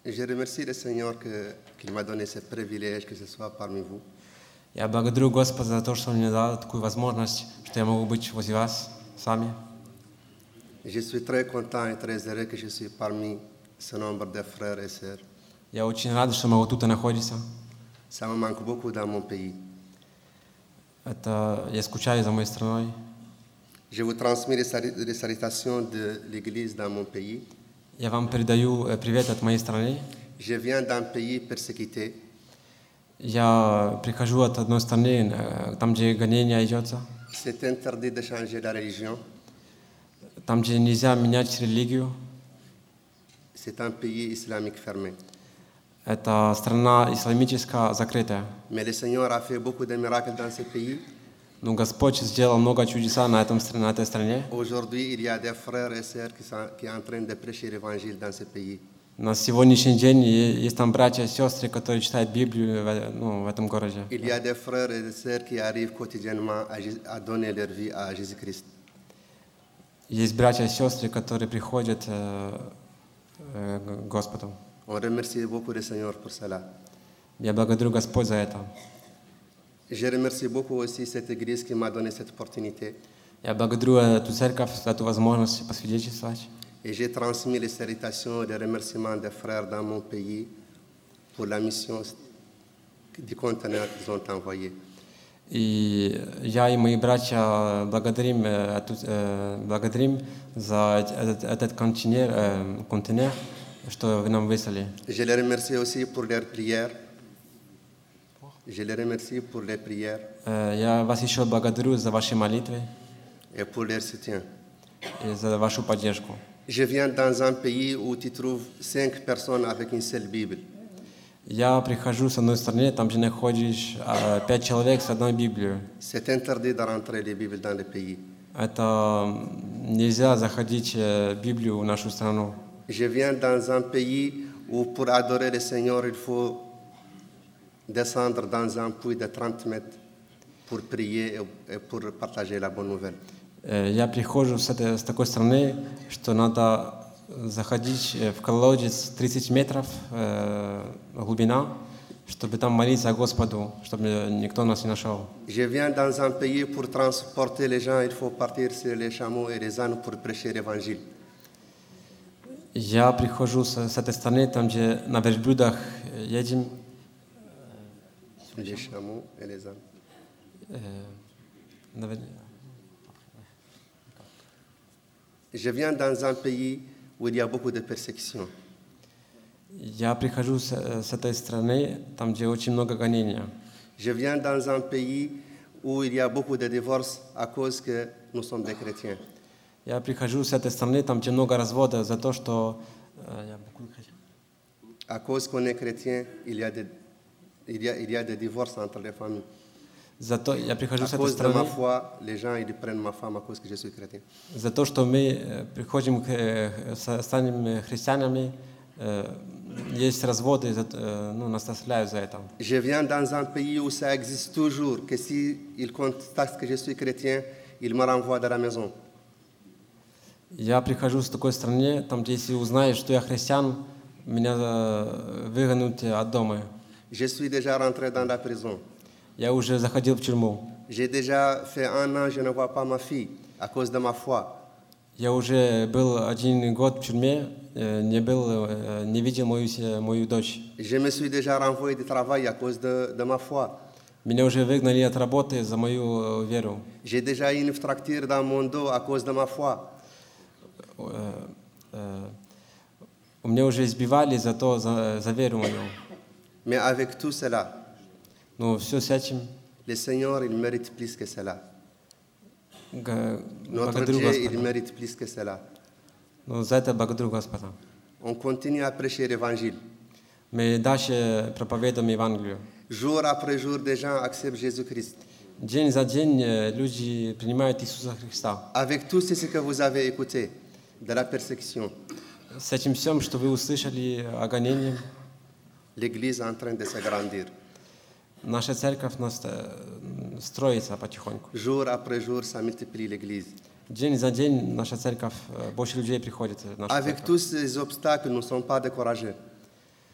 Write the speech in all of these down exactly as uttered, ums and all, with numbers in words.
Je remercie le Seigneur que, qu'il m'a donné ce privilège que ce soit parmi vous. Я благодарю Господа за то, что Он мне дал такую возможность, что я могу быть возле вас с вами. Je suis très content et très heureux que je suis parmi ce nombre de frères et sœurs. Я очень рад, что могу тут находиться. Ça me manque beaucoup dans mon pays. Это я скучаю за моей страной. Je vous transmets les, sali- les salutations de l'Église dans mon pays. Я вам передаю э, привет от моей страны. Je viens d'un pays persécuté. Я прихожу от одной страны, э, там, где гонение идется, C'est interdit de changer la religion. там, где нельзя менять религию. C'est un pays islamique fermé. Это страна исламическая, закрытая. Mais le Seigneur a fait beaucoup de miracles dans ce pays. Но Господь сделал много чудеса на, этом, на этой стране. Aujourd'hui, il y a des frères et sœurs qui sont, qui sont en train de prêcher l'évangile dans ce pays. На сегодняшний день есть там братья и сестры, которые читают Библию в, ну, в этом городе. Il y a des frères et des sœurs qui arrivent quotidiennement à, Jé- à donner leur vie à Jésus-Christ. Есть братья и сестры, которые приходят э, э, к Господу. On remercie beaucoup le Seigneur pour cela. Я благодарю Господь за это. Je remercie beaucoup aussi cette église qui m'a donné cette opportunité. Я благодарю эту церковь за эту возможность посвидетельствовать. Et j'ai transmis les salutations et les remerciements des frères dans mon pays pour la mission du conteneur qu'ils ont envoyé. И я и мои братья благодарим, э, эту- э, благодарим за этот, этот контейнер, э, контейнер, что вы нам выслали. Je les remercie aussi pour leurs prières. Je les remercie pour les prières Э, Я вас еще благодарю за ваши молитвы et pour leur soutien. и за вашу поддержку. Je viens dans un pays où tu trouves cinq personnes avec une seule Bible. Я прихожу с одной стороны, там где находишь э, пять человек с одной Библией. C'est interdit de rentrer les Bibles dans le pays. Это нельзя заходить э, Библию в нашу страну. Je viens dans un pays où pour adorer le Seigneur, il faut descendre dans un puits de trente mètres pour prier et- et pour partager la bonne nouvelle. Э, Я прихожу с, этой, с такой страны, что надо заходить э, в колодец тридцать метров э, глубина, чтобы там молиться Господу, чтобы никто нас не нашел. Je viens dans un pays pour transporter les gens, il faut partir sur les chameaux et les ânes pour prêcher l'évangile. Я прихожу с, с этой страны, там где на верблюдах едем, Les chameaux et les ânes. э, на вер- Je viens dans un pays où il y a beaucoup de persécutions. Я прихожу с, с этой страны, там где очень много гонения. Je viens dans un pays où il y a beaucoup de divorces à cause que nous sommes des chrétiens. Я прихожу с этой страны, там где много развода за то, что э, я beaucoup chrétien. À cause qu'on est chrétien, il y a des, il y a, il y a des divorces entre les familles. Зато я прихожу À с этой cause de ma страны foi, les gens ils prennent ma femme à cause que je suis chrétien. за то, что мы э, приходим, к, э, со- станем э, христианами, э, есть разводы, за- э, ну, нас оставляют за это. Je viens dans un pays où ça existe toujours, que si ils constatent que je suis chrétien, ils me renvoient de la maison. Я прихожу с такой стране, там, где если узнаешь, что я христиан, меня э, выгонят от дома. Je suis déjà rentré dans la prison. Я уже заходил в тюрьму. J'ai déjà fait un an, je ne vois pas ma fille à cause de ma foi. Я уже был один год в тюрьме, э, не, был, э, не видел мою, се- мою дочь. Je me suis déjà renvoyé du travail à cause de, de ma foi. Меня уже выгнали от работы за мою э, веру. J'ai déjà eu une fracture dans mon dos à cause de ma foi. Э, э, Меня уже избивали за то, за, за веру мою. Mais avec tout cela, Но все с этим le Seigneur, il mérite plus que cela. г- Notre благодарю Dieu, il Господа. mérite plus que cela. Но за это благодарю Господа. On continue à prêcher l'évangile. Мы дальше проповедуем Евангелие. Jour après jour, des gens acceptent Jésus-Christ. День за день э, люди принимают Иисуса Христа. Avec tout ce que vous avez écouté de la persécution, С этим всем, что вы услышали о гонении, l'Église est en train de s'agrandir. наша церковь нас, э, строится потихоньку. Jour après jour, ça multiplie l'Église. День за день наша церковь, э, больше людей приходит в нашу Avec церковь. tous ces obstacles, nous ne sommes pas découragés.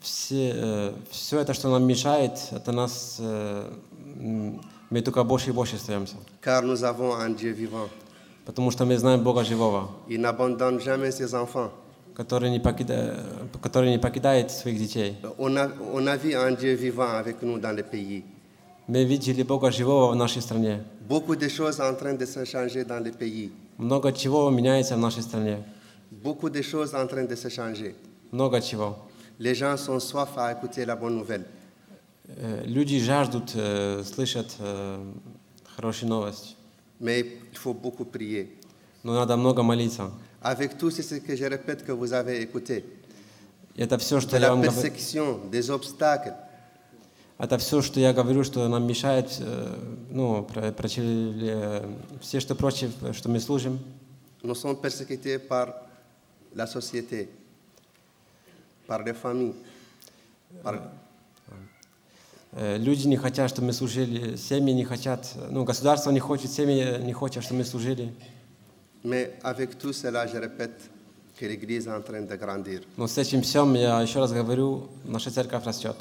все, все это, что нам mешает, это нас, мы только больше и больше остаемся. Car nous avons un Dieu vivant. Потому что мы знаем Бога живого, Il n'abandonne jamais ses enfants. который не покидает, который не покидает своих детей. On a, on a vu un Dieu vivant avec nous dans le pays. Мы видели Бога живого в нашей стране. Beaucoup de choses en train de se changer dans le pays. Много чего меняется в нашей стране. Beaucoup de choses en train de se changer. Много чего. Les gens sont soif à écouter la bonne nouvelle. Люди жаждут, слышат хорошие новости. Mais il faut beaucoup prier. Но надо много молиться. Avec tout ce que je répète que vous avez écouté, Это все, что de я la вам говорю, persécution, des obstacles, это все, что я говорю, что нам мешает, ну, все, что против, что мы служим. nous sommes persécutés par la société, par les familles. Par... Люди не хотят, чтобы мы служили, семьи не хотят, ну, государство не хочет, семьи не хотят, чтобы мы служили. Mais avec tout cela, je répète que l'Église est en train de grandir. Но с этим всем, я еще раз говорю, наша церковь растет.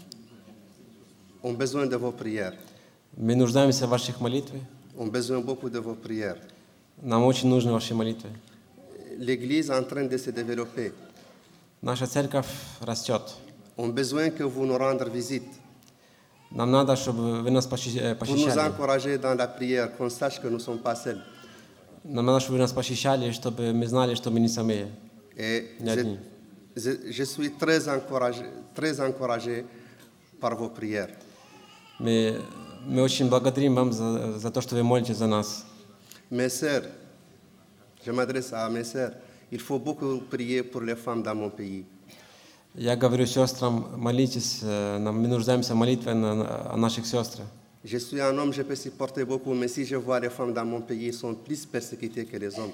On a besoin de vos prières. Мы нуждаемся в ваших молитвах. On a besoin beaucoup de vos prières. Нам очень нужны ваши молитвы. L'Église est en train de se développer. Наша церковь растет. On a besoin que vous nous rendiez visite Нам надо, чтобы вы нас посещали. pour nous encourager dans la prière, qu'on sache que nous ne sommes pas seuls. Нам надо, чтобы вы нас посещали, чтобы мы знали, что мы не самые. Et Не одни. je, je- je suis très encouragé, très encouragé par vos prières. Мы, мы очень благодарим вам за, за то, что вы молитесь за нас. Mes sœurs, je m'adresse à mes sœurs, il faut beaucoup prier pour les femmes dans mon pays. Я говорю сестрам, молитесь, э, нам, мы нуждаемся в молитве на, на- о наших сестрах. Je suis un homme, je peux supporter beaucoup, mais si je vois les femmes dans mon pays, elles sont plus persécutées que les hommes.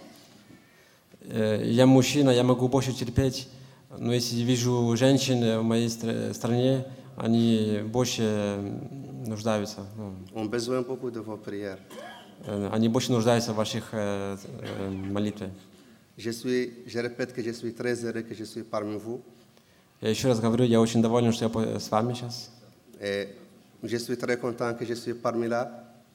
Э, Я мужчина, я могу больше терпеть, но если вижу женщин в моей стра- стране, они больше нуждаются. Ну, On a besoin beaucoup de vos prières. э, они больше нуждаются в ваших э, э, молитвах. Je, suis, je répète que je suis très heureux que je suis parmi vous. Я еще раз говорю, я очень доволен, что я по- с вами сейчас. Et je suis très content que je suis parmi là.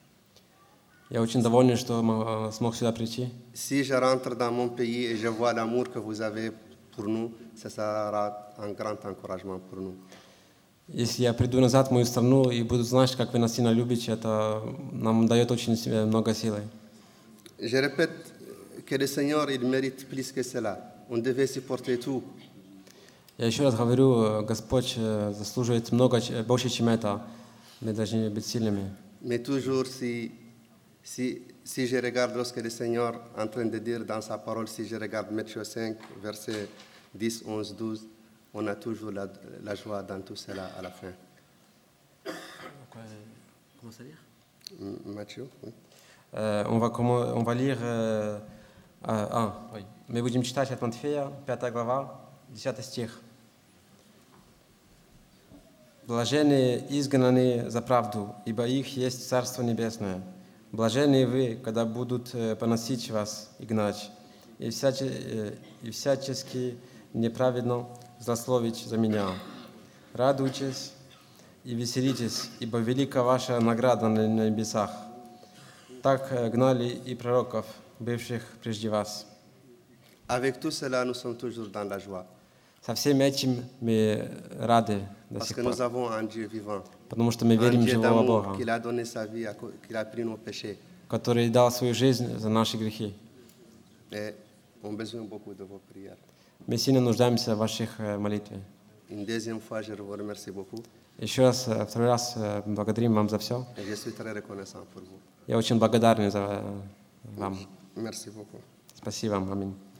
Я очень доволен, что м- смог сюда прийти. Si je rentre dans mon pays et je vois l'amour que vous avez pour nous, ça sera un grand encouragement pour nous. Если я приду назад в мою страну и буду знать, как вы нас сильно любите, это нам дает очень си- много силы. Je répète que le Seigneur, il mérite plus que cela. On devait supporter tout. Я еще раз говорю, Господь э, заслуживает много, ч- больше, чем это. Мы должны быть сильными. Mais toujours, si, si, si je regarde lorsque le Seigneur est en train de dire dans sa parole, si je regarde Matthieu cinq, versets dix, onze, douze, on a toujours la, la joie dans tout cela à la fin. M- Matthieu, oui. Э, Он va, comment- on va lire... э, а, а, ой. Мы будем читать от Матфея, пятая глава, десятый стих. «Блаженные изгнанные за правду, ибо их есть Царство Небесное. Блаженные вы, когда будут э, поносить вас и гнать, и, всяче- э, и всячески неправедно злословить за меня. Радуйтесь и веселитесь, ибо велика ваша награда на небесах. Так э, гнали и пророков, бывших прежде вас». Avec tout cela, nous sommes toujours dans la joie. Со всем этим мы рады до Parce сих que пор, nous avons un Dieu vivant, потому что мы un верим в Dieu живого d'amour Бога, qu'il a donné sa vie, à co- qu'il a pris nos péchés. который дал свою жизнь за наши грехи. Et on a besoin beaucoup de vos prières. Мы сильно нуждаемся в ваших э, молитвах. Une deuxième fois, je vous remercie beaucoup Еще раз, э, второй раз э, благодарим вам за все. et je suis très reconnaissant pour vous. Я очень благодарен за э, вам. Merci beaucoup. Спасибо вам. Аминь.